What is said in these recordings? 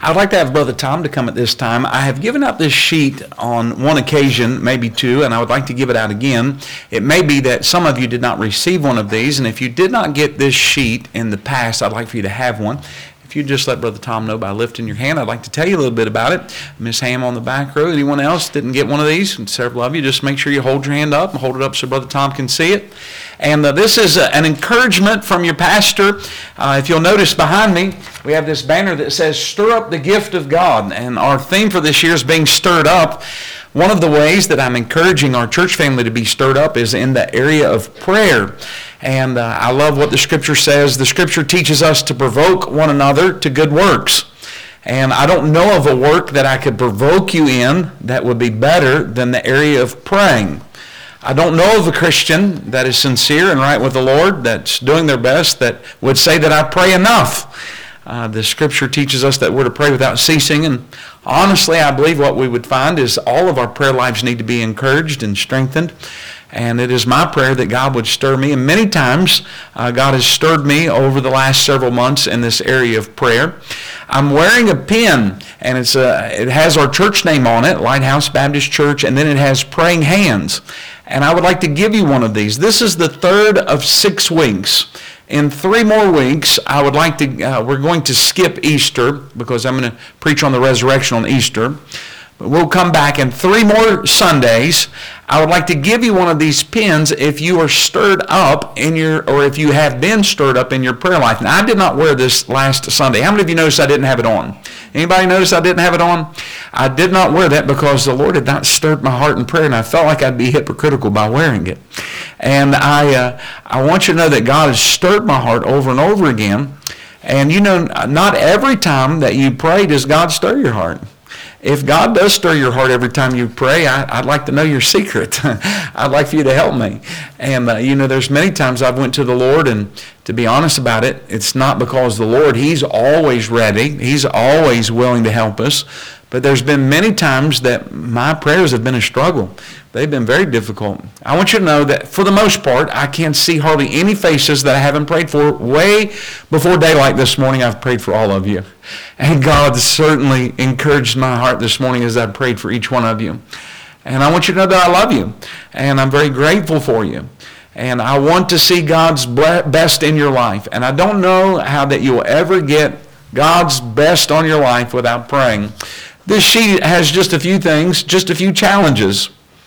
I'd like to have Brother Tom to come at this time. I have given out this sheet on one occasion, maybe two, and I would like to give it out again. It may be that some of you did not receive one of these, and if you did not get this sheet in the past, I'd like for you to have one. If you just let Brother Tom know by lifting your hand, I'd like to tell you a little bit about it. Miss Ham on the back row. Anyone else didn't get one of these? And several of you, just make sure you hold your hand up and hold it up so Brother Tom can see it. And this is an encouragement from your pastor. If you'll notice behind me, we have this banner that says, "Stir up the gift of God." And our theme for this year is being stirred up. One of the ways that I'm encouraging our church family to be stirred up is in the area of prayer. And I love what the Scripture says. The Scripture teaches us to provoke one another to good works. And I don't know of a work that I could provoke you in that would be better than the area of praying. I don't know of a Christian that is sincere and right with the Lord, that's doing their best, that would say that I pray enough. The Scripture teaches us that we're to pray without ceasing, and honestly, I believe what we would find is all of our prayer lives need to be encouraged and strengthened. And it is my prayer that God would stir me. And many times, God has stirred me over the last several months in this area of prayer. I'm wearing a pin, and it has our church name on it, Lighthouse Baptist Church, and then it has praying hands. And I would like to give you one of these. This is the third of 6 weeks. In 3 more weeks, I would like to, we're going to skip Easter because I'm going to preach on the resurrection on Easter. But we'll come back in 3 more Sundays. I would like to give you one of these pins if you are stirred up or if you have been stirred up in your prayer life. Now, I did not wear this last Sunday. How many of you noticed I didn't have it on? Anybody notice I didn't have it on? I did not wear that because the Lord had not stirred my heart in prayer, and I felt like I'd be hypocritical by wearing it. And I want you to know that God has stirred my heart over and over again. And you know, not every time that you pray does God stir your heart. If God does stir your heart every time you pray, I'd like to know your secret. I'd like for you to help me. And, you know, there's many times I've went to the Lord, and to be honest about it, it's not because the Lord, He's always ready. He's always willing to help us. But there's been many times that my prayers have been a struggle. They've been very difficult. I want you to know that for the most part, I can't see hardly any faces that I haven't prayed for. Way before daylight this morning, I've prayed for all of you. And God certainly encouraged my heart this morning as I prayed for each one of you. And I want you to know that I love you. And I'm very grateful for you. And I want to see God's best in your life. And I don't know how that you'll ever get God's best on your life without praying. This sheet has just a few things, just a few challenges.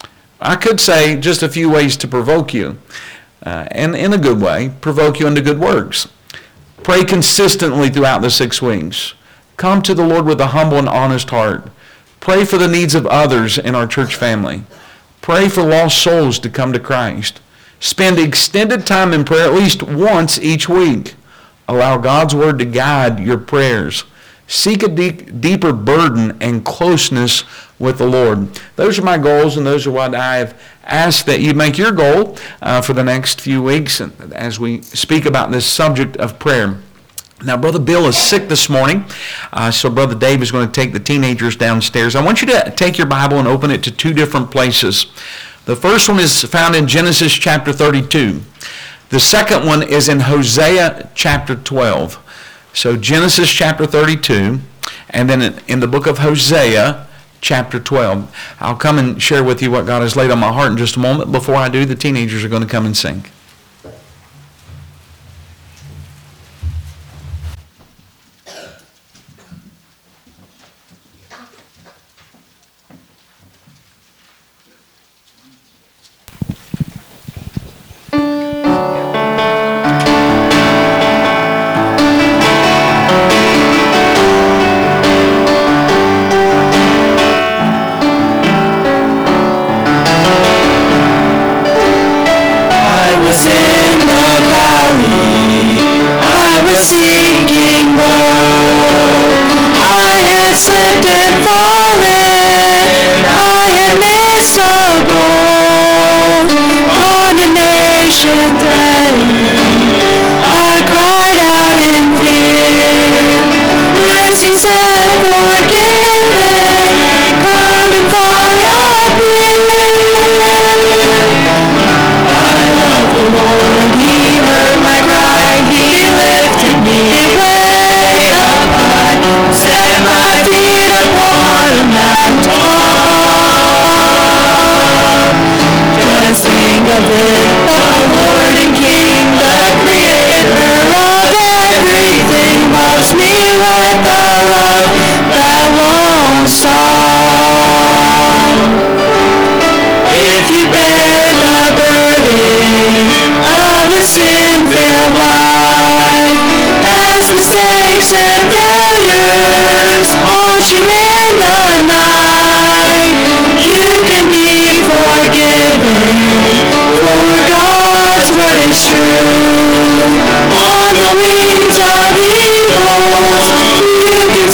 I could say just a few ways to provoke you, and in a good way, provoke you into good works. Pray consistently throughout the 6 weeks. Come to the Lord with a humble and honest heart. Pray for the needs of others in our church family. Pray for lost souls to come to Christ. Spend extended time in prayer at least once each week. Allow God's Word to guide your prayers. Seek a deeper burden and closeness with the Lord. Those are my goals, and those are what I have asked that you make your goal for the next few weeks as we speak about this subject of prayer. Now, Brother Bill is sick this morning, so Brother Dave is going to take the teenagers downstairs. I want you to take your Bible and open it to 2 different places. The first one is found in Genesis chapter 32. The second one is in Hosea chapter 12. So Genesis chapter 32, and then in the book of Hosea chapter 12. I'll come and share with you what God has laid on my heart in just a moment. Before I do, the teenagers are going to come and sing. I was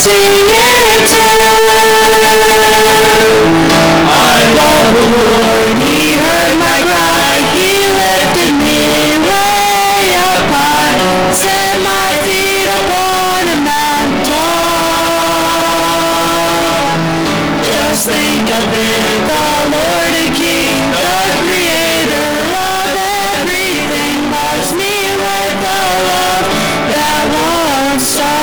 sing it too. I love the Lord, He heard my cry, He lifted me way up high, set my feet upon a mountain top. Just think of it, the Lord and King, the Creator of everything, loves me with a love that won't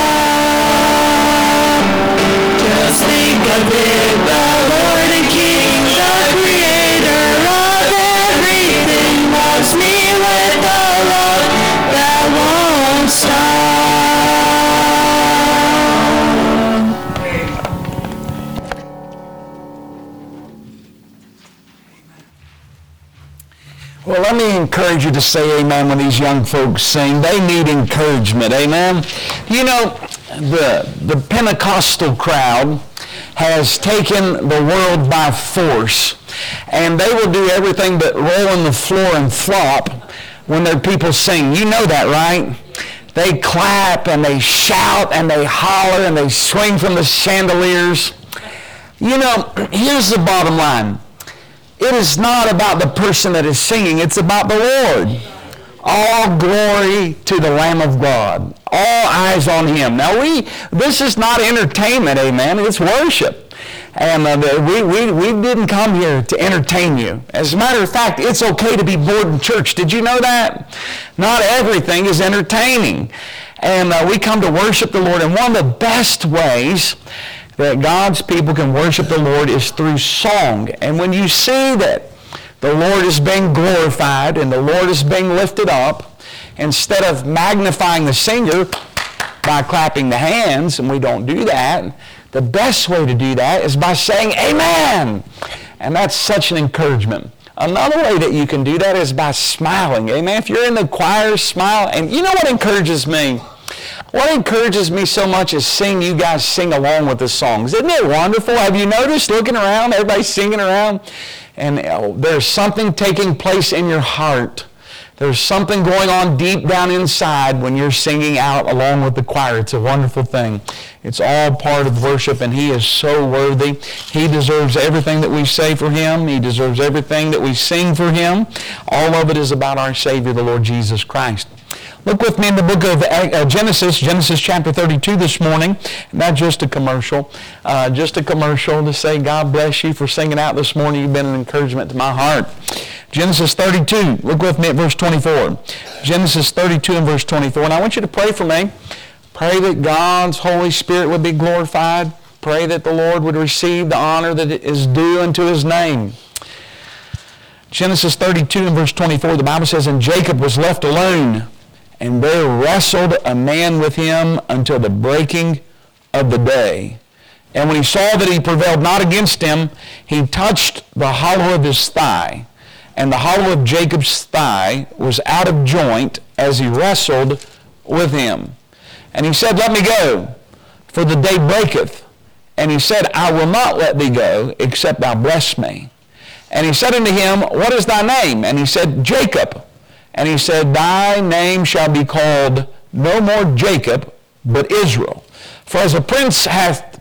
stop. Just think of it, the Lord and King, the Creator of everything, loves me with a love that won't stop. Well, let me encourage you to say amen when these young folks sing. They need encouragement, amen? You know, the Pentecostal crowd has taken the world by force, and they will do everything but roll on the floor and flop when their people sing. You know that, right? They clap and they shout and they holler and they swing from the chandeliers. You know, here's the bottom line. It is not about the person that is singing. It's about the Lord. All glory to the Lamb of God. All eyes on Him. Now, this is not entertainment, amen. It's worship. And we didn't come here to entertain you. As a matter of fact, it's okay to be bored in church. Did you know that? Not everything is entertaining. And we come to worship the Lord. And one of the best ways that God's people can worship the Lord is through song. And when you see that the Lord is being glorified and the Lord is being lifted up, instead of magnifying the singer by clapping the hands, and we don't do that, the best way to do that is by saying amen. And that's such an encouragement. Another way that you can do that is by smiling. Amen. If you're in the choir, smile. And you know what encourages me? What encourages me so much is seeing you guys sing along with the songs. Isn't it wonderful? Have you noticed, looking around, everybody singing around? And there's something taking place in your heart. There's something going on deep down inside when you're singing out along with the choir. It's a wonderful thing. It's all part of worship, and He is so worthy. He deserves everything that we say for Him. He deserves everything that we sing for Him. All of it is about our Savior, the Lord Jesus Christ. Look with me in the book of Genesis chapter 32 this morning. Not just a commercial. To say God bless you for singing out this morning. You've been an encouragement to my heart. Genesis 32. Look with me at verse 24. Genesis 32 and verse 24. And I want you to pray for me. Pray that God's Holy Spirit would be glorified. Pray that the Lord would receive the honor that is due unto His name. Genesis 32 and verse 24, the Bible says, And Jacob was left alone, and there wrestled a man with him until the breaking of the day. And when he saw that he prevailed not against him, he touched the hollow of his thigh. And the hollow of Jacob's thigh was out of joint as he wrestled with him. And he said, Let me go, for the day breaketh. And he said, I will not let thee go, except thou bless me. And he said unto him, What is thy name? And he said, Jacob. And he said, Thy name shall be called no more Jacob, but Israel. For as a prince hast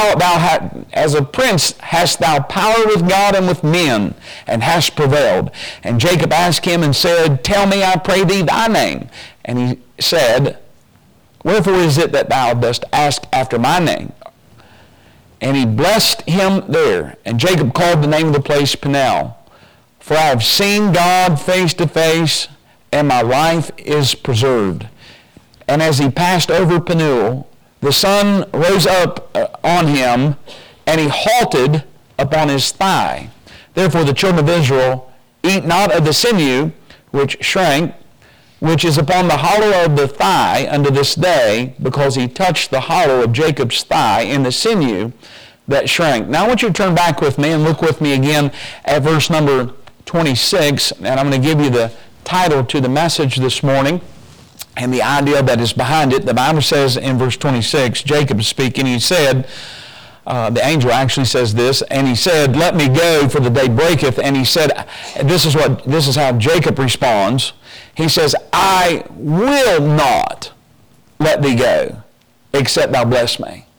thou power with God and with men, and hast prevailed. And Jacob asked him and said, Tell me, I pray thee, thy name. And he said, Wherefore is it that thou dost ask after my name? And he blessed him there. And Jacob called the name of the place Peniel. For I have seen God face to face, and my life is preserved. And as he passed over Peniel, the sun rose up on him, and he halted upon his thigh. Therefore the children of Israel eat not of the sinew which shrank, which is upon the hollow of the thigh unto this day, because he touched the hollow of Jacob's thigh in the sinew that shrank. Now I want you to turn back with me and look with me again at verse number 26, and I'm going to give you the title to the message this morning and the idea that is behind it. The Bible says in verse 26, Jacob is speaking, he said, the angel actually says this, and he said, Let me go, for the day breaketh. And he said, this is how Jacob responds. He says, I will not let thee go, except thou bless me.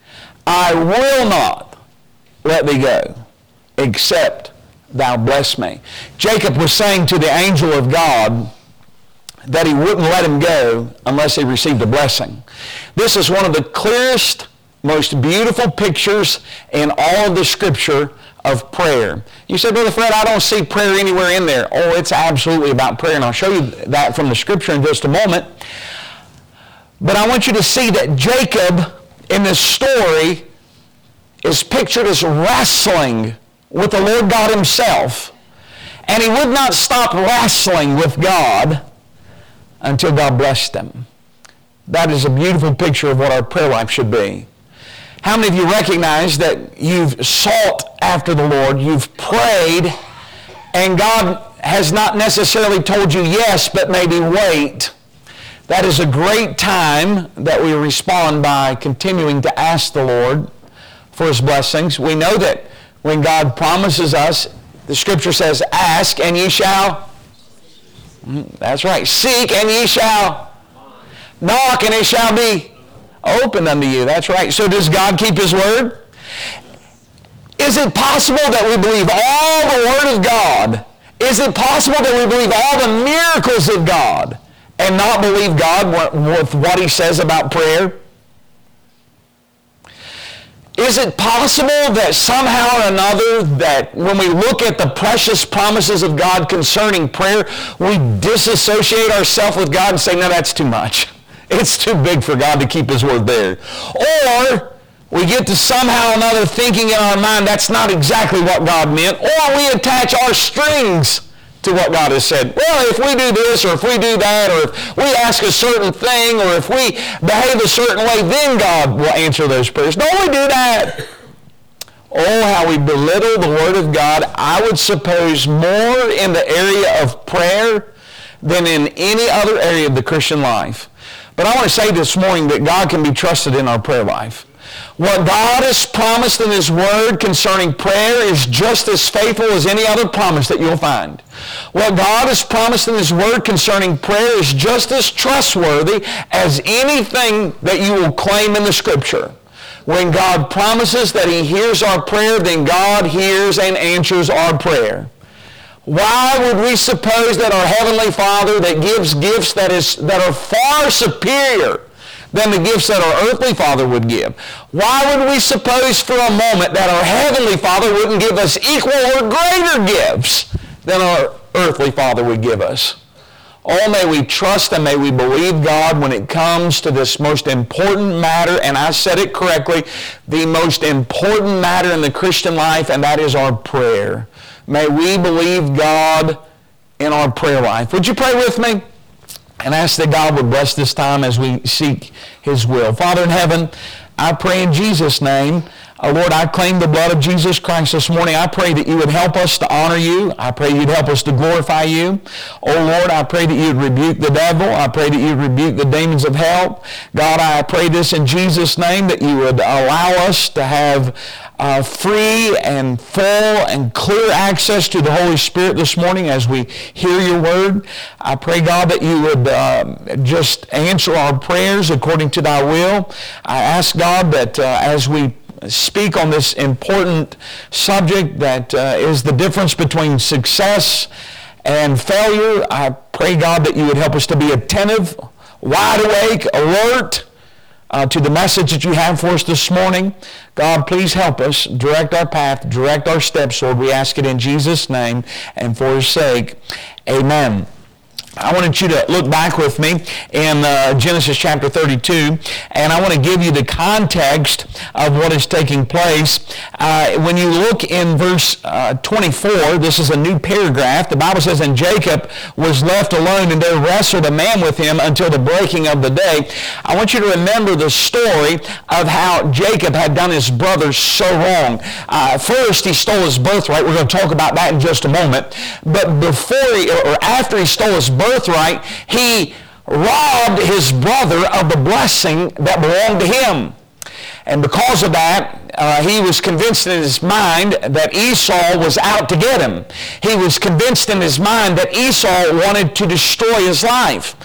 I will not let thee go, except thou bless me. Jacob was saying to the angel of God that he wouldn't let him go unless he received a blessing. This is one of the clearest, most beautiful pictures in all of the Scripture of prayer. You said, Brother Fred, I don't see prayer anywhere in there. Oh, it's absolutely about prayer, and I'll show you that from the Scripture in just a moment. But I want you to see that Jacob in this story is pictured as wrestling with the Lord God himself. And he would not stop wrestling with God until God blessed him. That is a beautiful picture of what our prayer life should be. How many of you recognize that you've sought after the Lord, you've prayed, and God has not necessarily told you yes, but maybe wait? That is a great time that we respond by continuing to ask the Lord for his blessings. We know that when God promises us, the Scripture says, ask and ye shall. That's right. Seek and ye shall. Knock and it shall be opened unto you. That's right. So does God keep his word? Is it possible that we believe all the word of God? Is it possible that we believe all the miracles of God and not believe God with what he says about prayer? Is it possible that somehow or another that when we look at the precious promises of God concerning prayer, we disassociate ourselves with God and say, no, that's too much. It's too big for God to keep his word there. Or we get to somehow or another thinking in our mind that's not exactly what God meant, or we attach our strings to what God has said. Well, if we do this, or if we do that, or if we ask a certain thing, or if we behave a certain way, then God will answer those prayers. Don't we do that? Oh, how we belittle the Word of God, I would suppose more in the area of prayer than in any other area of the Christian life. But I want to say this morning that God can be trusted in our prayer life. What God has promised in his word concerning prayer is just as faithful as any other promise that you'll find. What God has promised in his word concerning prayer is just as trustworthy as anything that you will claim in the Scripture. When God promises that he hears our prayer, then God hears and answers our prayer. Why would we suppose that our Heavenly Father that gives gifts that are far superior than the gifts that our earthly Father would give? Why would we suppose for a moment that our Heavenly Father wouldn't give us equal or greater gifts than our earthly Father would give us? Oh, may we trust and may we believe God when it comes to this most important matter, and I said it correctly, the most important matter in the Christian life, and that is our prayer. May we believe God in our prayer life. Would you pray with me? And ask that God would bless this time as we seek his will. Father in heaven, I pray in Jesus' name. Lord, I claim the blood of Jesus Christ this morning. I pray that you would help us to honor you. I pray you'd help us to glorify you. Oh, Lord, I pray that you'd rebuke the devil. I pray that you'd rebuke the demons of hell. God, I pray this in Jesus' name, that you would allow us to have free and full and clear access to the Holy Spirit this morning as we hear your word. I pray, God, that you would just answer our prayers according to thy will. I ask, God, that as we speak on this important subject that is the difference between success and failure, I pray, God, that you would help us to be attentive, wide awake, alert to the message that you have for us this morning. God, please help us, direct our path, direct our steps, Lord. We ask it in Jesus' name and for his sake. Amen. I wanted you to look back with me in Genesis chapter 32, and I want to give you the context of what is taking place. When you look in verse 24, this is a new paragraph. The Bible says, and Jacob was left alone, and there wrestled a man with him until the breaking of the day. I want you to remember the story of how Jacob had done his brother so wrong. First, he stole his birthright. We're going to talk about that in just a moment. But after he stole his birthright, he robbed his brother of the blessing that belonged to him. And because of that, he was convinced in his mind that Esau was out to get him. He was convinced in his mind that Esau wanted to destroy his life.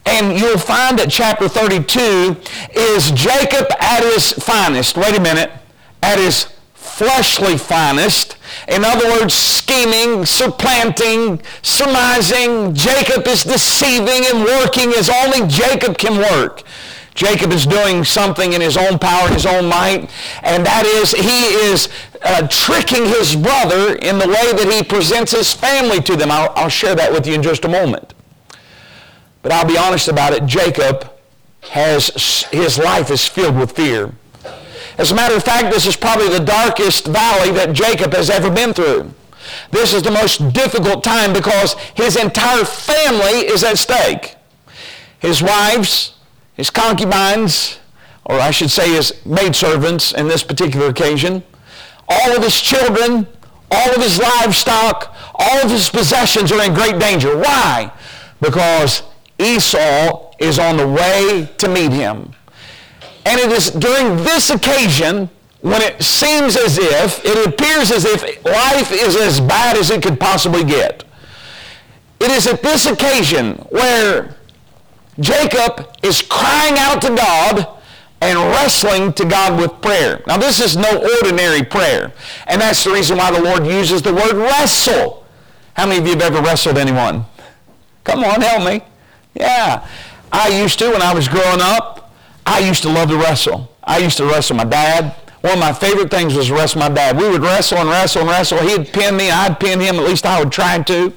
And you'll find that chapter 32 is Jacob at his finest. Wait a minute. At his fleshly finest. In other words, scheming, supplanting, surmising. Jacob is deceiving and working as only Jacob can work. Jacob is doing something in his own power, his own might, and that is he is tricking his brother in the way that he presents his family to them. I'll share that with you in just a moment. But I'll be honest about it, Jacob his life is filled with fear. As a matter of fact, this is probably the darkest valley that Jacob has ever been through. This is the most difficult time because his entire family is at stake. His wives, his concubines, or I should say his maidservants in this particular occasion, all of his children, all of his livestock, all of his possessions are in great danger. Why? Because Esau is on the way to meet him. And it is during this occasion when it seems as if, it appears as if life is as bad as it could possibly get. It is at this occasion where Jacob is crying out to God and wrestling to God with prayer. Now this is no ordinary prayer. And that's the reason why the Lord uses the word wrestle. How many of you have ever wrestled anyone? Come on, help me. Yeah. I used to when I was growing up. I used to love to wrestle. I used to wrestle my dad. One of my favorite things was to wrestle my dad. We would wrestle and wrestle and wrestle. He'd pin me, I'd pin him. At least I would try to.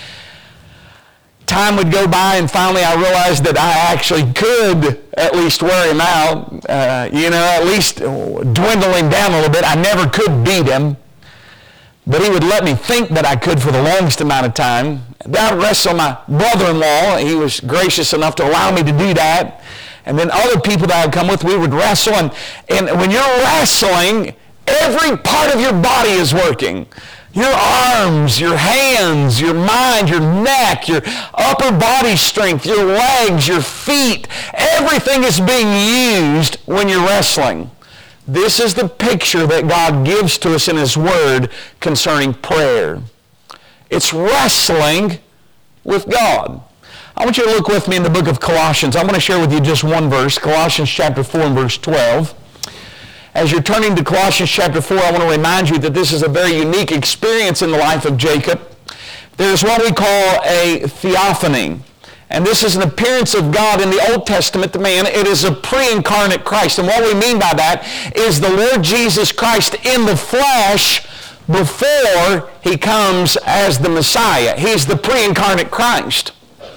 Time would go by, and finally I realized that I actually could at least wear him out, at least dwindle him down a little bit. I never could beat him, but he would let me think that I could for the longest amount of time. I would wrestle my brother-in-law. He was gracious enough to allow me to do that. And then other people that I would come with, we would wrestle. And when you're wrestling, every part of your body is working. Your arms, your hands, your mind, your neck, your upper body strength, your legs, your feet, everything is being used when you're wrestling. This is the picture that God gives to us in His Word concerning prayer. It's wrestling with God. I want you to look with me in the book of Colossians. I'm going to share with you just one verse, Colossians chapter 4 and verse 12. As you're turning to Colossians chapter 4, I want to remind you that this is a very unique experience in the life of Jacob. There's what we call a theophany. And this is an appearance of God in the Old Testament to man. It is a pre-incarnate Christ. And what we mean by that is the Lord Jesus Christ in the flesh before He comes as the Messiah. He's the pre-incarnate Christ.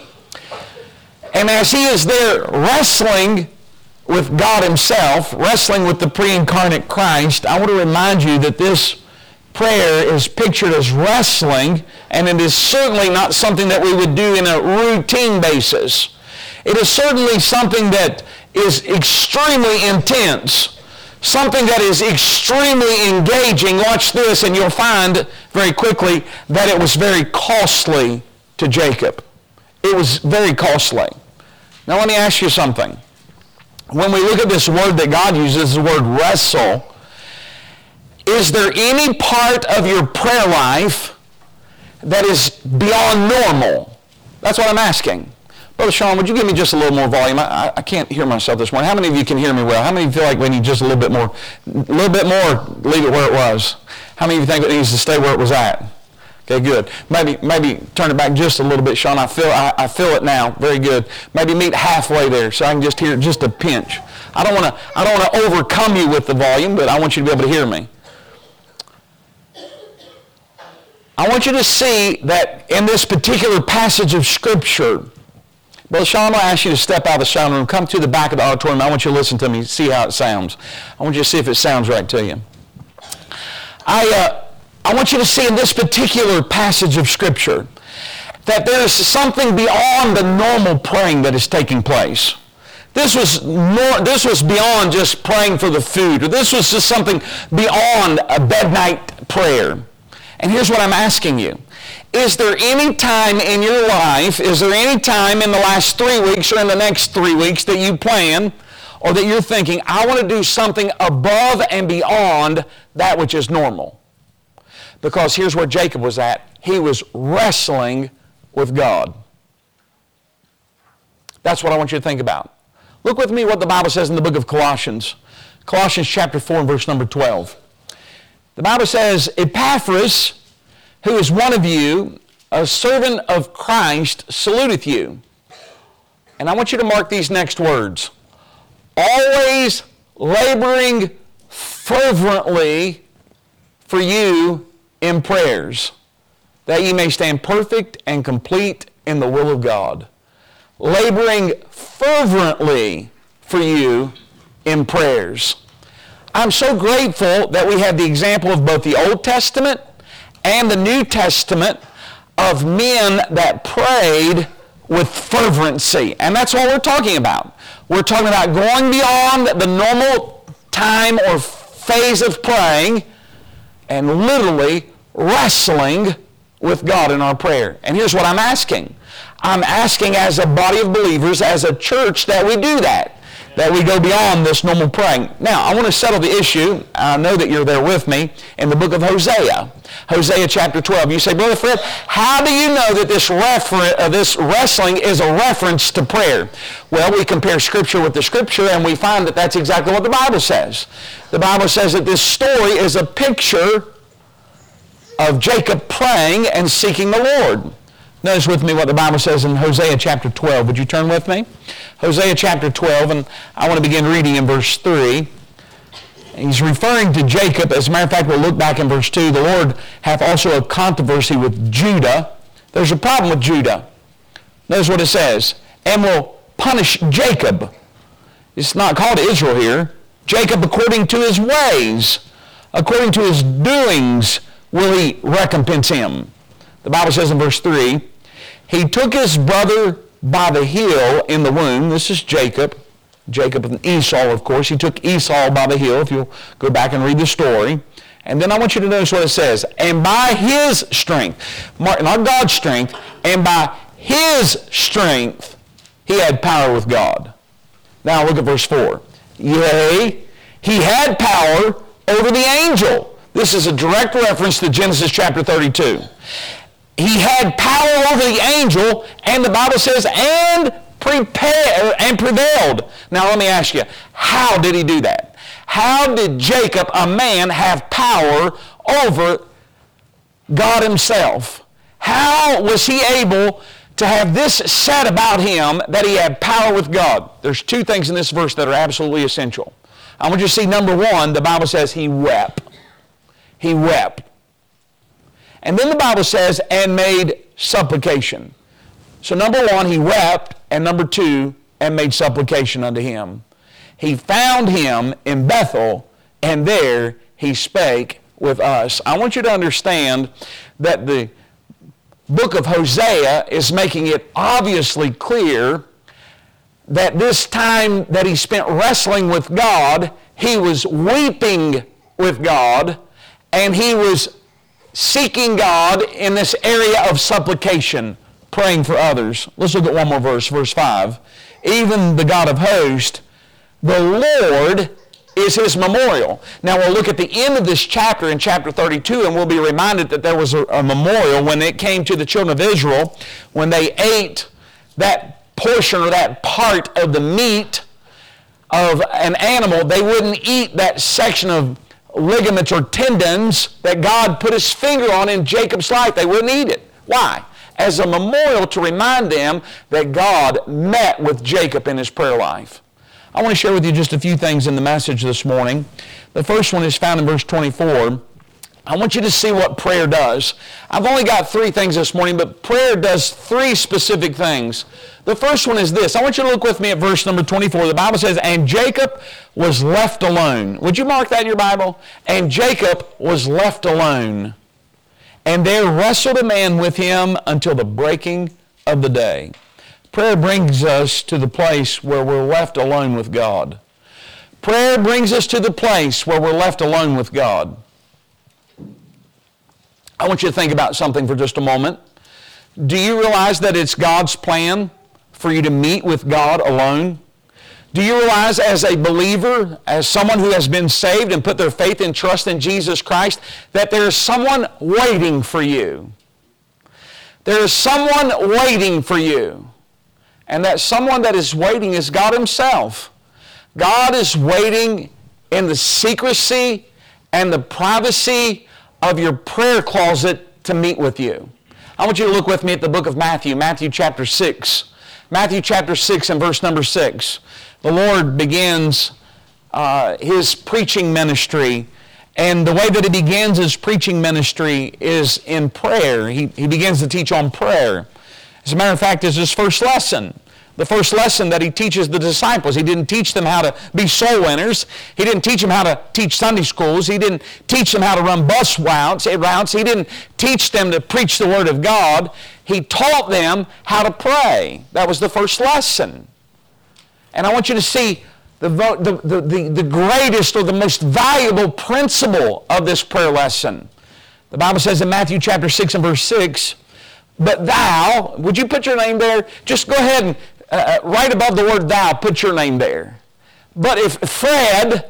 And as He is there wrestling with God Himself, wrestling with the pre-incarnate Christ, I want to remind you that this prayer is pictured as wrestling, and it is certainly not something that we would do in a routine basis. It is certainly something that is extremely intense, something that is extremely engaging. Watch this, and you'll find very quickly that it was very costly to Jacob. It was very costly. Now let me ask you something. When we look at this word that God uses, the word wrestle, is there any part of your prayer life that is beyond normal? That's what I'm asking. Brother Sean, would you give me just a little more volume? I can't hear myself this morning. How many of you can hear me well? How many of you feel like we need just a little bit more? Leave it where it was. How many of you think it needs to stay where it was at? Okay, good. Maybe turn it back just a little bit, Sean. I feel it now. Very good. Maybe meet halfway there so I can just hear just a pinch. I don't want to overcome you with the volume, but I want you to be able to hear me. I want you to see that in this particular passage of Scripture, Brother Sean, I'm going to ask you to step out of the sound room, come to the back of the auditorium. I want you to listen to me, see how it sounds. I want you to see if it sounds right to you. I want you to see in this particular passage of Scripture that there is something beyond the normal praying that is taking place. This was beyond just praying for the food, or this was just something beyond a bed night prayer. And here's what I'm asking you. Is there any time in your life, is there any time in the last 3 weeks or in the next 3 weeks that you plan or that you're thinking, I want to do something above and beyond that which is normal? Because here's where Jacob was at. He was wrestling with God. That's what I want you to think about. Look with me what the Bible says in the book of Colossians. Colossians chapter 4 and verse number 12. The Bible says, Epaphras, who is one of you, a servant of Christ, saluteth you. And I want you to mark these next words. Always laboring fervently for you in prayers, that ye may stand perfect and complete in the will of God. Laboring fervently for you in prayers. I'm so grateful that we have the example of both the Old Testament and the New Testament of men that prayed with fervency. And that's what we're talking about. We're talking about going beyond the normal time or phase of praying and literally wrestling with God in our prayer. And here's what I'm asking. I'm asking as a body of believers, as a church, that we do that. That we go beyond this normal praying. Now, I want to settle the issue. I know that you're there with me in the book of Hosea. Hosea chapter 12. You say, Brother Fred, how do you know that this wrestling is a reference to prayer? Well, we compare Scripture with the Scripture, and we find that that's exactly what the Bible says. The Bible says that this story is a picture of Jacob praying and seeking the Lord. Notice with me what the Bible says in Hosea chapter 12. Would you turn with me? Hosea chapter 12, and I want to begin reading in verse 3. He's referring to Jacob. As a matter of fact, we'll look back in verse 2. The Lord hath also a controversy with Judah. There's a problem with Judah. Notice what it says. And will punish Jacob. It's not called Israel here. Jacob according to his ways, according to his doings will he recompense him. The Bible says in verse 3, he took his brother by the heel in the womb. This is Jacob. Jacob and Esau, of course. He took Esau by the heel, if you'll go back and read the story. And then I want you to notice what it says. And by his strength, not God's strength, and by his strength, he had power with God. Now look at verse 4. Yea, he had power over the angel. This is a direct reference to Genesis chapter 32. He had power over the angel, and the Bible says, and prevailed. Now let me ask you, how did he do that? How did Jacob, a man, have power over God himself? How was he able to have this said about him that he had power with God? There's two things in this verse that are absolutely essential. I want you to see, number one, the Bible says he wept. He wept. And then the Bible says, and made supplication. So number one, he wept, and number two, and made supplication unto him. He found him in Bethel, and there he spake with us. I want you to understand that the book of Hosea is making it obviously clear that this time that he spent wrestling with God, he was weeping with God, and he was seeking God in this area of supplication, praying for others. Let's look at one more verse, verse 5. Even the God of hosts, the Lord is his memorial. Now we'll look at the end of this chapter in chapter 32, and we'll be reminded that there was a memorial when it came to the children of Israel, when they ate that portion or that part of the meat of an animal. They wouldn't eat that section of ligaments or tendons that God put his finger on in Jacob's life. They wouldn't eat it. Why? As a memorial to remind them that God met with Jacob in his prayer life. I want to share with you just a few things in the message this morning. The first one is found in verse 24. I want you to see what prayer does. I've only got 3 things this morning, but prayer does 3 specific things. The first one is this. I want you to look with me at verse number 24. The Bible says, and Jacob was left alone. Would you mark that in your Bible? And Jacob was left alone. And there wrestled a man with him until the breaking of the day. Prayer brings us to the place where we're left alone with God. Prayer brings us to the place where we're left alone with God. I want you to think about something for just a moment. Do you realize that it's God's plan for you to meet with God alone? Do you realize as a believer, as someone who has been saved and put their faith and trust in Jesus Christ, that there is someone waiting for you? There is someone waiting for you. And that someone that is waiting is God Himself. God is waiting in the secrecy and the privacy of your prayer closet to meet with you. I want you to look with me at the book of Matthew, Matthew chapter 6. Matthew chapter 6 and verse number 6. The Lord begins His preaching ministry, and the way that He begins His preaching ministry is in prayer. He begins to teach on prayer. As a matter of fact, it's His first lesson. The first lesson that He teaches the disciples. He didn't teach them how to be soul winners. He didn't teach them how to teach Sunday schools. He didn't teach them how to run bus routes. He didn't teach them to preach the Word of God. He taught them how to pray. That was the first lesson. And I want you to see the greatest or the most valuable principle of this prayer lesson. The Bible says in Matthew chapter 6 and verse 6, but thou, would you put your name there? Just go ahead and right above the word thou, put your name there. But if Fred,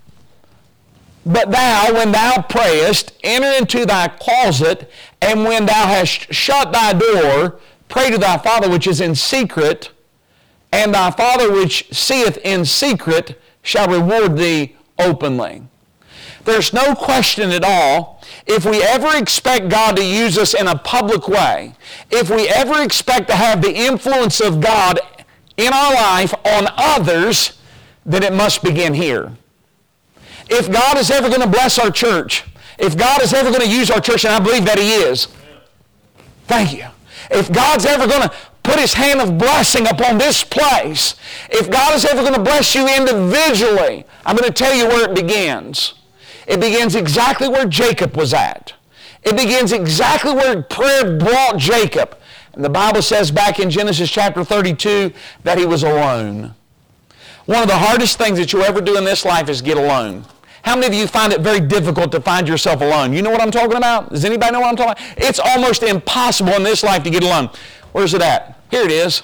but thou, when thou prayest, enter into thy closet, and when thou hast shut thy door, pray to thy Father which is in secret, and thy Father which seeth in secret shall reward thee openly. There's no question at all, if we ever expect God to use us in a public way, if we ever expect to have the influence of God in our life on others, then it must begin here. If God is ever going to bless our church, if God is ever going to use our church, and I believe that He is, thank you. If God's ever going to put His hand of blessing upon this place, if God is ever going to bless you individually, I'm going to tell you where it begins. It begins exactly where Jacob was at. It begins exactly where prayer brought Jacob. And the Bible says back in Genesis chapter 32 that he was alone. One of the hardest things that you'll ever do in this life is get alone. How many of you find it very difficult to find yourself alone? You know what I'm talking about? Does anybody know what I'm talking about? It's almost impossible in this life to get alone. Where's it at? Here it is.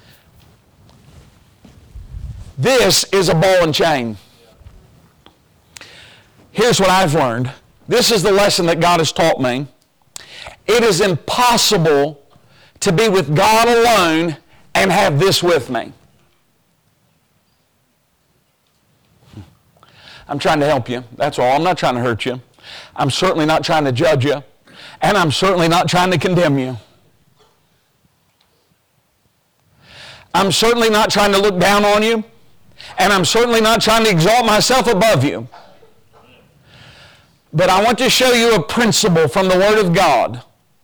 This is a ball and chain. Here's what I've learned. This is the lesson that God has taught me. It is impossible to be with God alone and have this with me. I'm trying to help you. That's all. I'm not trying to hurt you. I'm certainly not trying to judge you. And I'm certainly not trying to condemn you. I'm certainly not trying to look down on you. And I'm certainly not trying to exalt myself above you. But I want to show you a principle from the Word of God.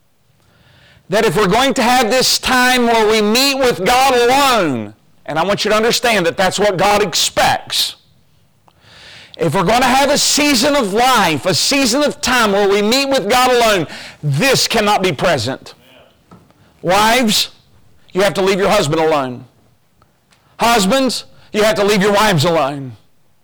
That if we're going to have this time where we meet with God alone, and I want you to understand that that's what God expects. If we're going to have a season of life, a season of time where we meet with God alone, this cannot be present. Wives, you have to leave your husband alone. Husbands, you have to leave your wives alone.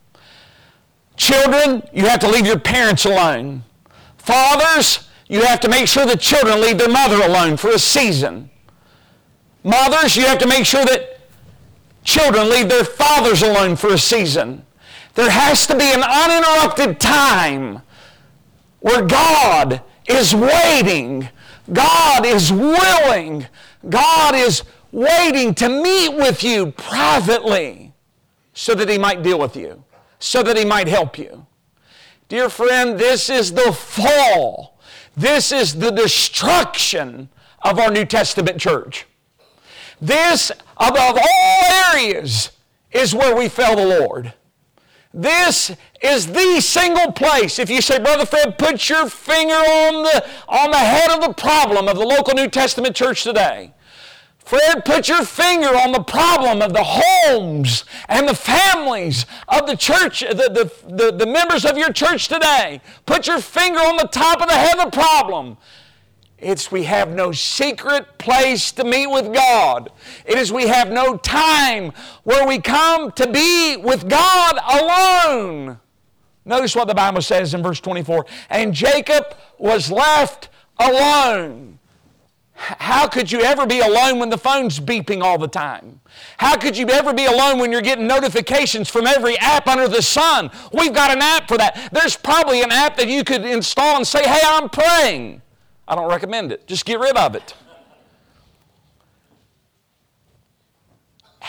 Children, you have to leave your parents alone. Fathers, you have to make sure the children leave their mother alone for a season. Mothers, you have to make sure that children leave their fathers alone for a season. There has to be an uninterrupted time where God is waiting. God is willing. God is waiting to meet with you privately so that He might deal with you, so that He might help you. Dear friend, this is the fall. This is the destruction of our New Testament church. This, above all areas, is where we fail the Lord. This is the single place. If you say, Brother Fred, put your finger on the head of the problem of the local New Testament church today. Fred, put your finger on the problem of the homes and the families of the church, the members of your church today. Put your finger on the top of the head of the problem. It's we have no secret place to meet with God. It is we have no time where we come to be with God alone. Notice what the Bible says in verse 24. And Jacob was left alone. How could you ever be alone when the phone's beeping all the time? How could you ever be alone when you're getting notifications from every app under the sun? We've got an app for that. There's probably an app that you could install and say, hey, I'm praying. I don't recommend it. Just get rid of it.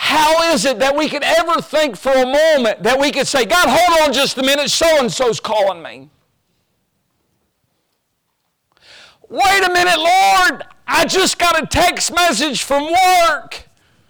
How is it that we could ever think for a moment that we could say, God, hold on just a minute, so-and-so's calling me. Wait a minute, Lord, I just got a text message from work.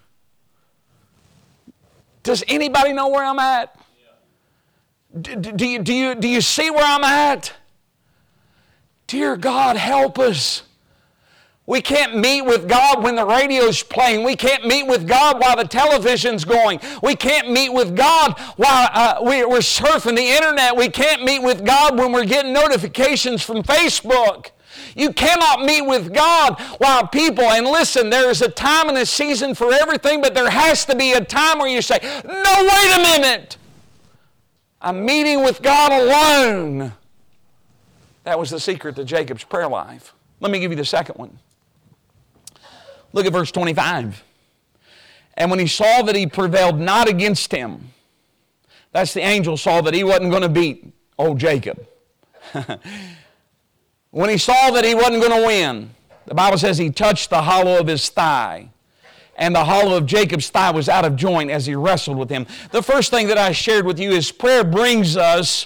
Does anybody know where I'm at? Do you see where I'm at? Dear God, help us. We can't meet with God when the radio's playing. We can't meet with God while the television's going. We can't meet with God while we're surfing the internet. We can't meet with God when we're getting notifications from Facebook. You cannot meet with God while people, and listen, there is a time and a season for everything, but there has to be a time where you say, no, wait a minute. I'm meeting with God alone. That was the secret to Jacob's prayer life. Let me give you the second one. Look at verse 25. And when he saw that he prevailed not against him, that's the angel saw that he wasn't going to beat old Jacob. When he saw that he wasn't going to win, the Bible says he touched the hollow of his thigh. And the hollow of Jacob's thigh was out of joint as he wrestled with him. The first thing that I shared with you is prayer brings us,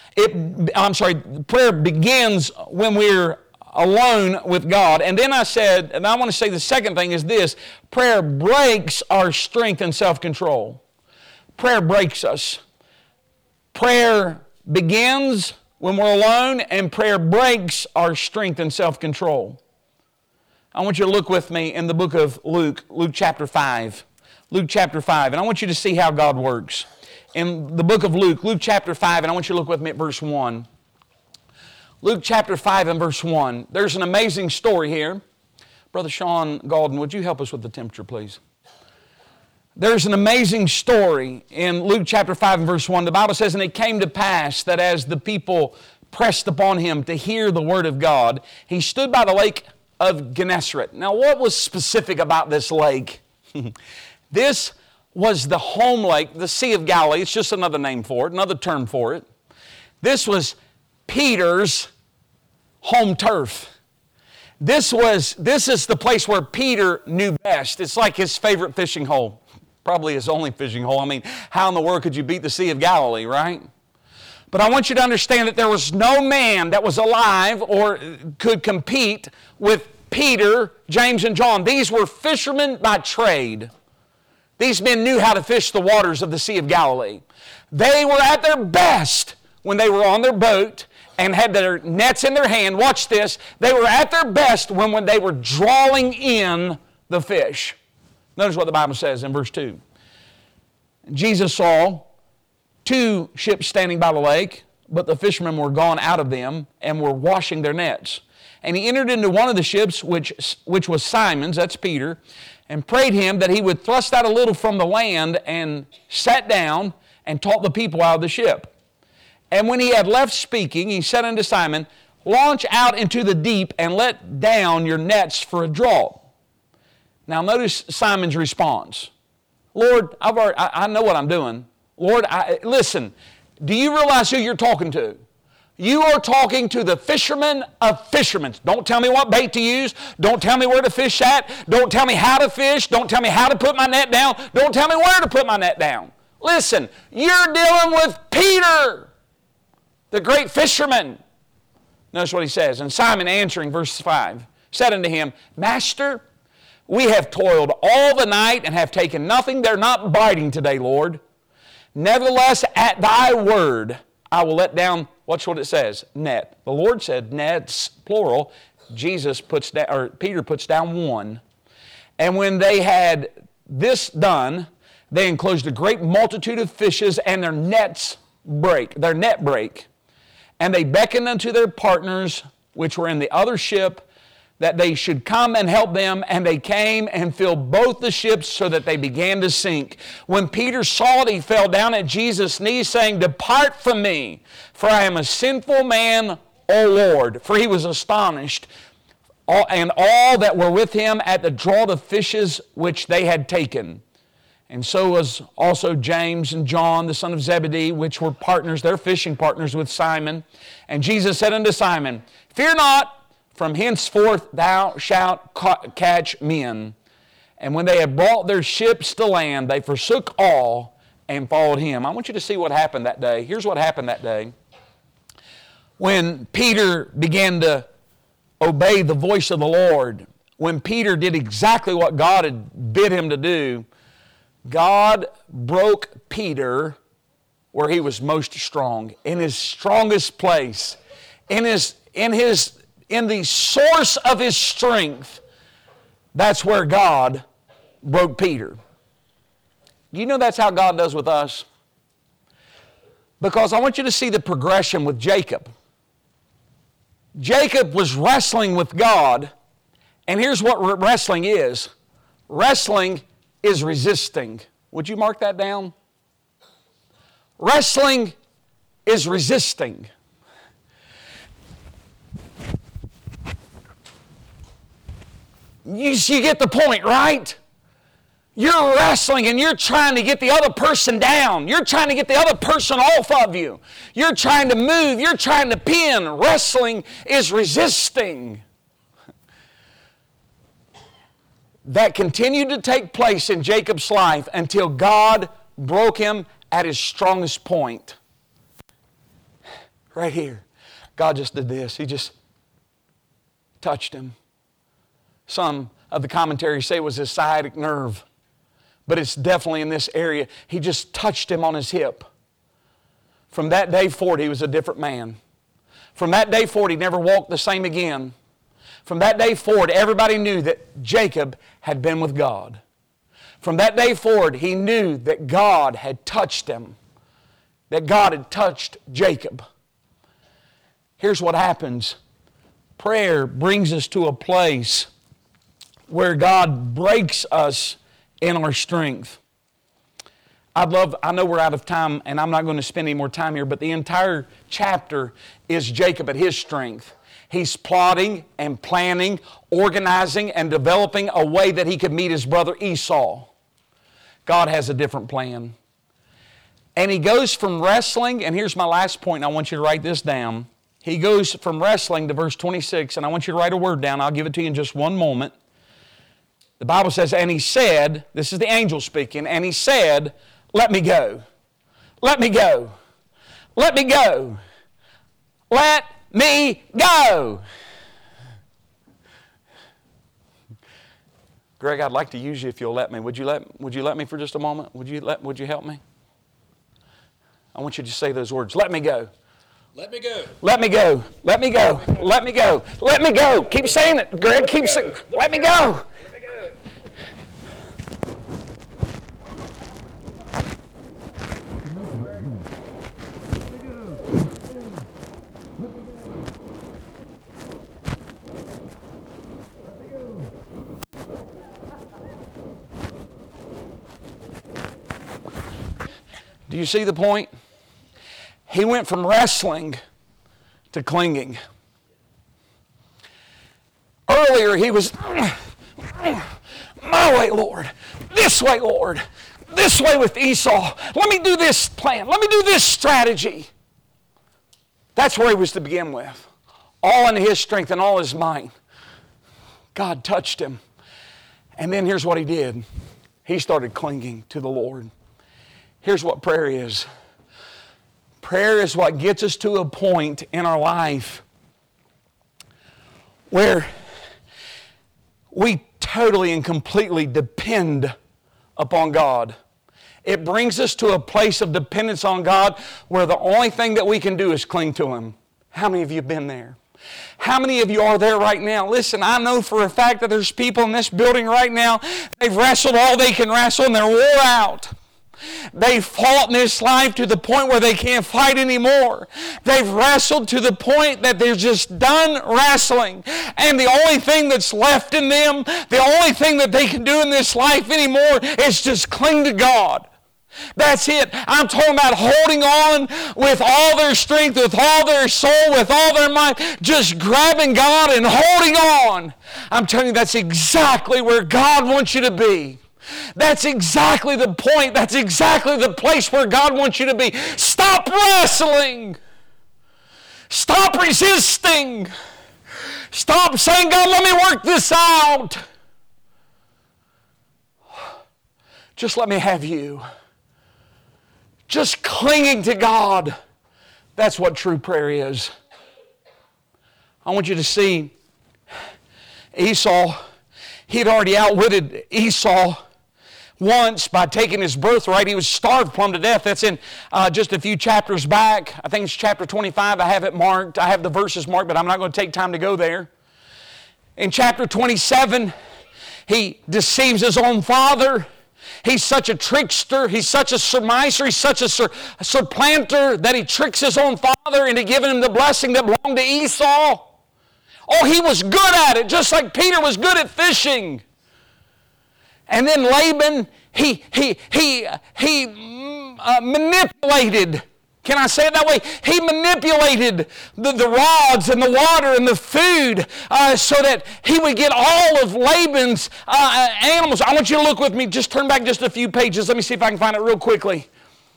prayer begins when we're alone with God. And then I said, and I want to say the second thing is this, prayer breaks our strength and self-control. Prayer breaks us. Prayer begins when we're alone, and prayer breaks our strength and self-control. I want you to look with me in the book of Luke, Luke chapter 5. Luke chapter 5, and I want you to see how God works. In the book of Luke, Luke chapter 5, and I want you to look with me at verse 1. Luke chapter 5 and verse 1. There's an amazing story here. Brother Sean Galden, would you help us with the temperature, please? There's an amazing story in Luke chapter 5 and verse 1. The Bible says, and it came to pass that as the people pressed upon him to hear the word of God, he stood by the lake of Gennesaret. Now, what was specific about this lake? This was the home lake, the Sea of Galilee. It's just another name for it, another term for it. This was Peter's home turf. This is the place where Peter knew best. It's like his favorite fishing hole. Probably his only fishing hole. I mean, how in the world could you beat the Sea of Galilee, right? But I want you to understand that there was no man that was alive or could compete with Peter, James, and John. These were fishermen by trade. These men knew how to fish the waters of the Sea of Galilee. They were at their best when they were on their boat and had their nets in their hand. Watch this. They were at their best when they were drawing in the fish. Notice what the Bible says in verse 2. Jesus saw 2 ships standing by the lake, but the fishermen were gone out of them and were washing their nets. And he entered into one of the ships, which was Simon's, that's Peter, and prayed him that he would thrust out a little from the land, and sat down and taught the people out of the ship. And when he had left speaking, he said unto Simon, launch out into the deep and let down your nets for a draught. Now notice Simon's response. Lord, I know what I'm doing. Lord, listen, do you realize who you're talking to? You are talking to the fisherman of fishermen. Don't tell me what bait to use. Don't tell me where to fish at. Don't tell me how to fish. Don't tell me how to put my net down. Don't tell me where to put my net down. Listen, you're dealing with Peter, the great fisherman. Notice what he says. And Simon answering, verse 5, said unto him, Master, we have toiled all the night and have taken nothing. They're not biting today, Lord. Nevertheless, at thy word, I will let down, watch what it says, net. The Lord said nets, plural. Peter puts down one. And when they had this done, they enclosed a great multitude of fishes, and their net break. And they beckoned unto their partners, which were in the other ship, that they should come and help them, and they came and filled both the ships so that they began to sink. When Peter saw it, he fell down at Jesus' knees, saying, Depart from me, for I am a sinful man, O Lord. For he was astonished, and all that were with him at the draught of fishes which they had taken. And so was also James and John, the son of Zebedee, which were partners, their fishing partners with Simon. And Jesus said unto Simon, Fear not, from henceforth thou shalt catch men. And when they had brought their ships to land, they forsook all and followed him. I want you to see what happened that day. Here's what happened that day. When Peter began to obey the voice of the Lord, when Peter did exactly what God had bid him to do, God broke Peter where he was most strong, in his strongest place, in the source of his strength. That's where God broke Peter. You know that's how God does with us? Because I want you to see the progression with Jacob. Jacob was wrestling with God, and here's what wrestling is. Wrestling is resisting. Would you mark that down? Wrestling is resisting. You get the point, right? You're wrestling and you're trying to get the other person down. You're trying to get the other person off of you. You're trying to move. You're trying to pin. Wrestling is resisting. That continued to take place in Jacob's life until God broke him at his strongest point. Right here. God just did this. He just touched him. Some of the commentaries say it was his sciatic nerve, but it's definitely in this area. He just touched him on his hip. From that day forward, he was a different man. From that day forward, he never walked the same again. From that day forward, everybody knew that Jacob had been with God. From that day forward, he knew that God had touched him, that God had touched Jacob. Here's what happens. Prayer brings us to a place where God breaks us in our strength. I know we're out of time, and I'm not going to spend any more time here, but the entire chapter is Jacob at his strength. He's plotting and planning, organizing and developing a way that he could meet his brother Esau. God has a different plan. And he goes from wrestling, and here's my last point, and I want you to write this down. He goes from wrestling to verse 26, and I want you to write a word down. I'll give it to you in just one moment. The Bible says, and he said, this is the angel speaking, and he said, let me go. Let me go. Let me go. Let me go. Greg, I'd like to use you if you'll let me. Would you let me for just a moment? Would you help me? I want you to say those words. Let me go. Let me go. Let me go. Let me go. Let me go. Let me go. Keep saying it, Greg. Keep saying it. Let me go. Do you see the point? He went from wrestling to clinging. Earlier he was, my way, Lord. This way, Lord. This way with Esau. Let me do this plan. Let me do this strategy. That's where he was to begin with. All in his strength and all his might. God touched him. And then here's what he did. He started clinging to the Lord. Here's what prayer is. Prayer is what gets us to a point in our life where we totally and completely depend upon God. It brings us to a place of dependence on God where the only thing that we can do is cling to Him. How many of you have been there? How many of you are there right now? Listen, I know for a fact that there's people in this building right now, they've wrestled all they can wrestle and they're wore out. They've fought in this life to the point where they can't fight anymore. They've wrestled to the point that they're just done wrestling. And the only thing that's left in them, the only thing that they can do in this life anymore is just cling to God. That's it. I'm talking about holding on with all their strength, with all their soul, with all their might, just grabbing God and holding on. I'm telling you, that's exactly where God wants you to be. That's exactly the point. That's exactly the place where God wants you to be. Stop wrestling. Stop resisting. Stop saying, God, let me work this out. Just let me have you. Just clinging to God. That's what true prayer is. I want you to see Esau. He'd already outwitted Esau once by taking his birthright. He was starved plumb to death. That's in just a few chapters back. I think it's chapter 25. I have it marked. I have the verses marked, but I'm not going to take time to go there. In chapter 27, he deceives his own father. He's such a trickster. He's such a surmiser. He's such a supplanter that he tricks his own father into giving him the blessing that belonged to Esau. Oh, he was good at it, just like Peter was good at fishing. And then Laban, he manipulated. Can I say it that way? He manipulated the rods and the water and the food so that he would get all of Laban's animals. I want you to look with me. Just turn back just a few pages. Let me see if I can find it real quickly.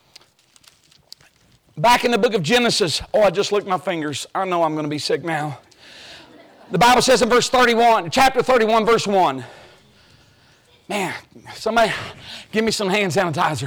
Back in the book of Genesis. Oh, I just licked my fingers. I know I'm going to be sick now. The Bible says in verse 31, chapter 31, verse 1. Man, somebody give me some hand sanitizer.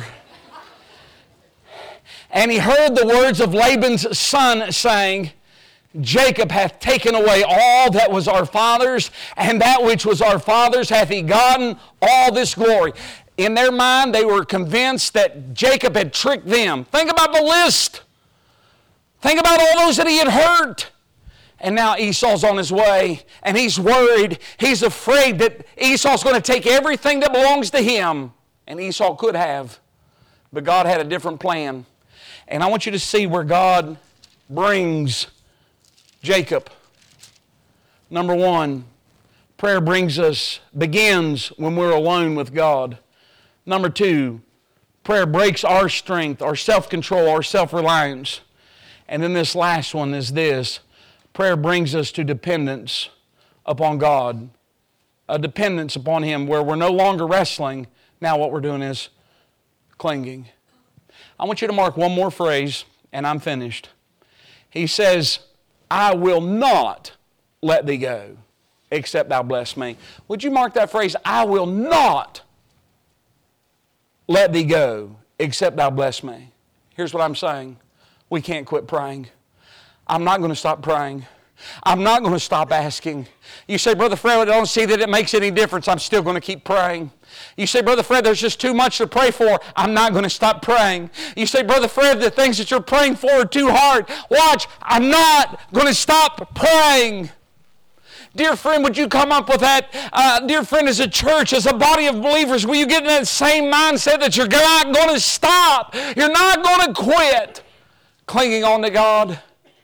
And he heard the words of Laban's son saying, Jacob hath taken away all that was our father's, and that which was our father's hath he gotten all this glory. In their mind, they were convinced that Jacob had tricked them. Think about the list. Think about all those that he had hurt. And now Esau's on his way, and he's worried. He's afraid that Esau's going to take everything that belongs to him. And Esau could have, but God had a different plan. And I want you to see where God brings Jacob. Number one, prayer begins when we're alone with God. Number two, prayer breaks our strength, our self-control, our self-reliance. And then this last one is this. Prayer brings us to dependence upon God. A dependence upon Him where we're no longer wrestling. Now what we're doing is clinging. I want you to mark one more phrase, and I'm finished. He says, I will not let thee go, except thou bless me. Would you mark that phrase? I will not let thee go, except thou bless me. Here's what I'm saying. We can't quit praying. I'm not going to stop praying. I'm not going to stop asking. You say, Brother Fred, I don't see that it makes any difference. I'm still going to keep praying. You say, Brother Fred, there's just too much to pray for. I'm not going to stop praying. You say, Brother Fred, the things that you're praying for are too hard. Watch, I'm not going to stop praying. Dear friend, would you come up with that? Dear friend, as a church, as a body of believers, will you get in that same mindset that you're not going to stop? You're not going to quit clinging on to God.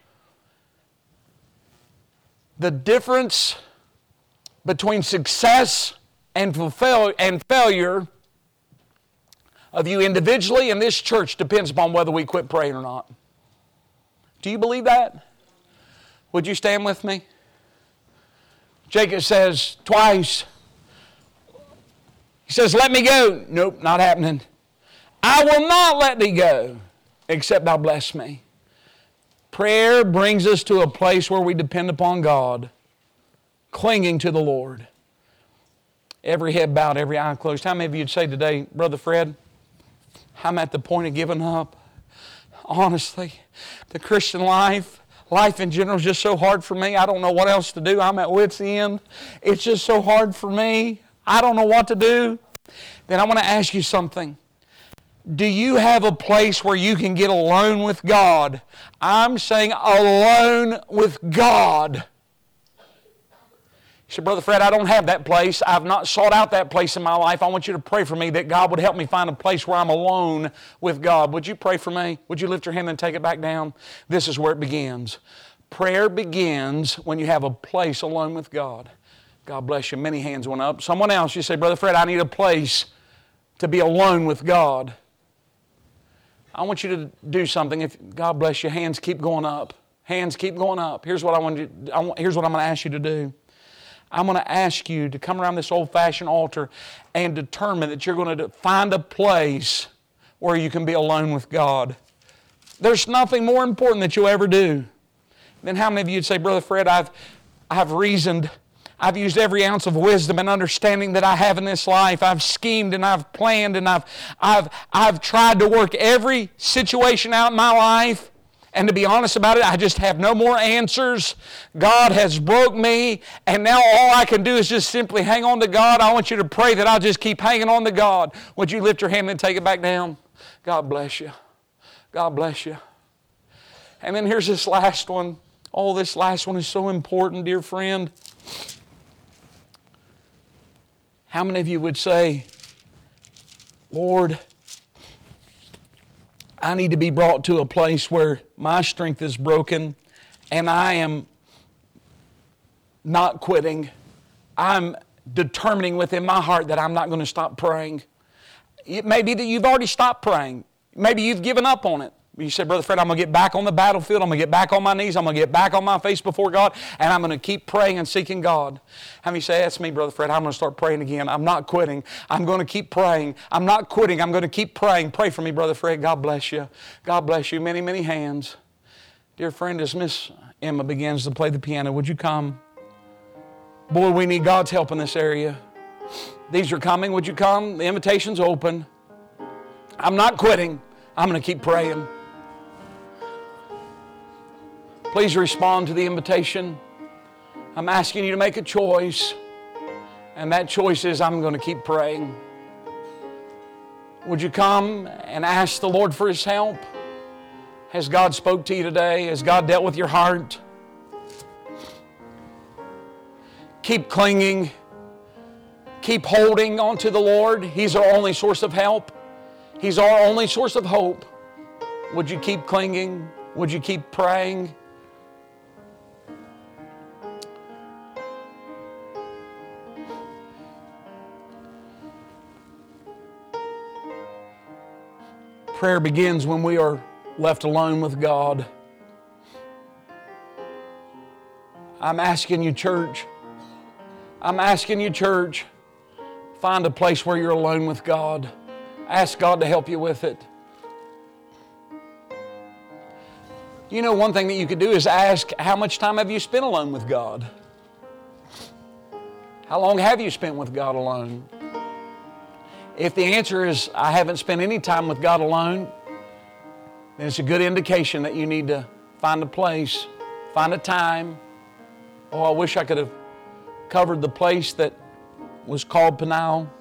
The difference between success and failure of you individually and this church depends upon whether we quit praying or not. Do you believe that? Would you stand with me? Jacob says twice, he says, let me go. Nope, not happening. I will not let thee go, except thou bless me. Prayer brings us to a place where we depend upon God, clinging to the Lord. Every head bowed, every eye closed. How many of you would say today, Brother Fred, I'm at the point of giving up? Honestly, the Christian life in general is just so hard for me. I don't know what else to do. I'm at wit's end. It's just so hard for me. I don't know what to do. Then I want to ask you something. Do you have a place where you can get alone with God? I'm saying alone with God. You say, Brother Fred, I don't have that place. I've not sought out that place in my life. I want you to pray for me that God would help me find a place where I'm alone with God. Would you pray for me? Would you lift your hand and take it back down? This is where it begins. Prayer begins when you have a place alone with God. God bless you. Many hands went up. Someone else, you say, Brother Fred, I need a place to be alone with God. I want you to do something. If God bless you, hands keep going up. Hands keep going up. Here's what here's what I'm going to ask you to do. I'm going to ask you to come around this old-fashioned altar and determine that you're going to find a place where you can be alone with God. There's nothing more important that you'll ever do. Then how many of you would say, Brother Fred, I've reasoned I've used every ounce of wisdom and understanding that I have in this life. I've schemed and I've planned and I've tried to work every situation out in my life. And to be honest about it, I just have no more answers. God has broke me, and now all I can do is just simply hang on to God. I want you to pray that I'll just keep hanging on to God. Would you lift your hand and take it back down? God bless you. God bless you. And then here's this last one. Oh, this last one is so important, dear friend. How many of you would say, Lord, I need to be brought to a place where my strength is broken and I am not quitting. I'm determining within my heart that I'm not going to stop praying. It may be that you've already stopped praying. Maybe you've given up on it. You said, Brother Fred, I'm going to get back on the battlefield. I'm going to get back on my knees. I'm going to get back on my face before God, and I'm going to keep praying and seeking God. How many say, that's me, Brother Fred. I'm going to start praying again. I'm not quitting. I'm going to keep praying. I'm not quitting. I'm going to keep praying. Pray for me, Brother Fred. God bless you. God bless you. Many, many hands. Dear friend, as Miss Emma begins to play the piano, would you come? Boy, we need God's help in this area. These are coming. Would you come? The invitation's open. I'm not quitting. I'm going to keep praying. Please respond to the invitation. I'm asking you to make a choice, and that choice is I'm going to keep praying. Would you come and ask the Lord for His help? Has God spoke to you today? Has God dealt with your heart? Keep clinging. Keep holding on to the Lord. He's our only source of help. He's our only source of hope. Would you keep clinging? Would you keep praying? Prayer begins when we are left alone with God. I'm asking you, church. I'm asking you, church. Find a place where you're alone with God. Ask God to help you with it. You know, one thing that you could do is ask, how much time have you spent alone with God? How long have you spent with God alone? If the answer is, I haven't spent any time with God alone, then it's a good indication that you need to find a place, find a time. Oh, I wish I could have covered the place that was called Peniel.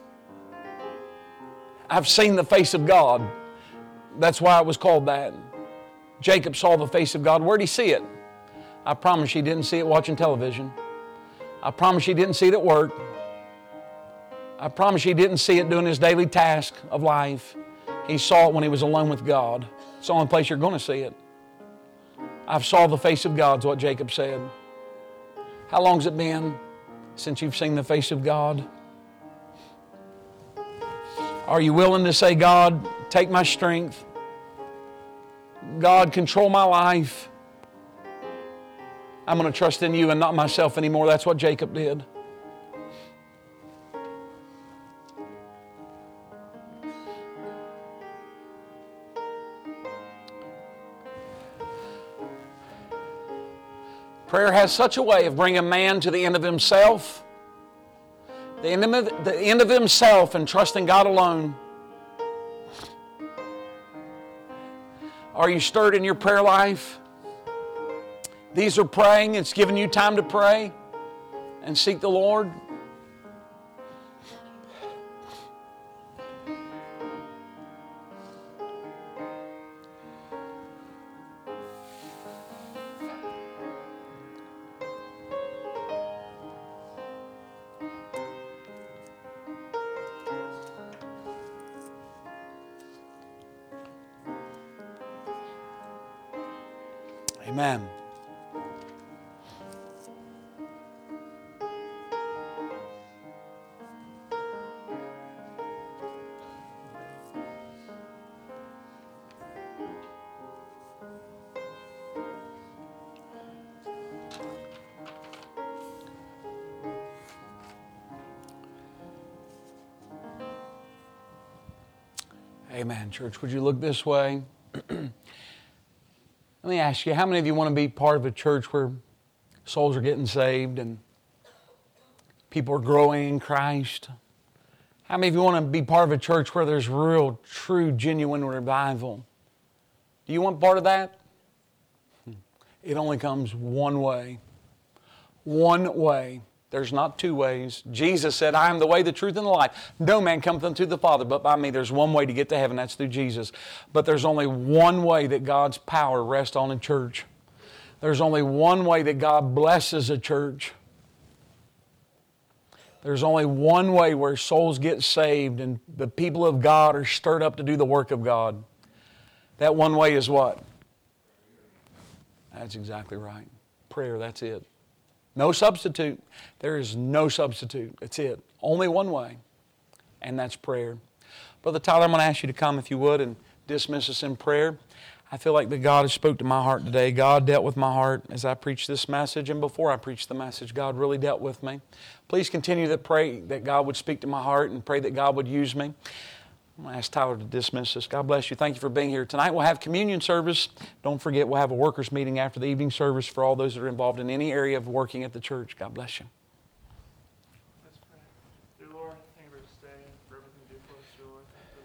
I've seen the face of God. That's why it was called that. Jacob saw the face of God. Where'd he see it? I promise he didn't see it watching television. I promise he didn't see it at work. I promise he didn't see it doing his daily task of life. He saw it when he was alone with God. It's the only place you're going to see it. I've saw the face of God is what Jacob said. How long's it been since you've seen the face of God? Are you willing to say, God, take my strength. God, control my life. I'm going to trust in you and not myself anymore. That's what Jacob did. Prayer has such a way of bringing man to the end of himself, the end of himself, and trusting God alone. Are you stirred in your prayer life? These are praying. It's giving you time to pray and seek the Lord. Amen. Amen, church. Would you look this way? Let me ask you, how many of you want to be part of a church where souls are getting saved? And People are growing in Christ. How many of you want to be part of a church where there's real, true, genuine revival? Do you want part of that? It only comes one way. One way. There's not two ways. Jesus said, I am the way, the truth, and the life. No man cometh unto the Father but by me. There's one way to get to heaven. That's through Jesus. But there's only one way that God's power rests on a church. There's only one way that God blesses a church. There's only one way where souls get saved and the people of God are stirred up to do the work of God. That one way is what? That's exactly right. Prayer, that's it. No substitute. There is no substitute. That's it. Only one way, and that's prayer. Brother Tyler, I'm going to ask you to come if you would and dismiss us in prayer. I feel like that God has spoke to my heart today. God dealt with my heart as I preached this message, and before I preached the message, God really dealt with me. Please continue to pray that God would speak to my heart and pray that God would use me. I'm going to ask Tyler to dismiss us. God bless you. Thank you for being here. Tonight we'll have communion service. Don't forget, we'll have a workers' meeting after the evening service for all those that are involved in any area of working at the church. God bless you. Let's pray. Dear Lord, thank you for this day, for everything you do for us, dear Lord.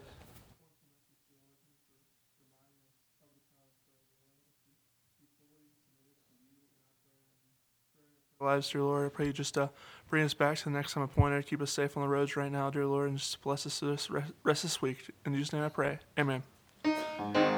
Lives, dear Lord, I pray you just bring us back to the next time appointed. Keep us safe on the roads right now, dear Lord, and just bless us the rest this week. In Jesus' name I pray. Amen.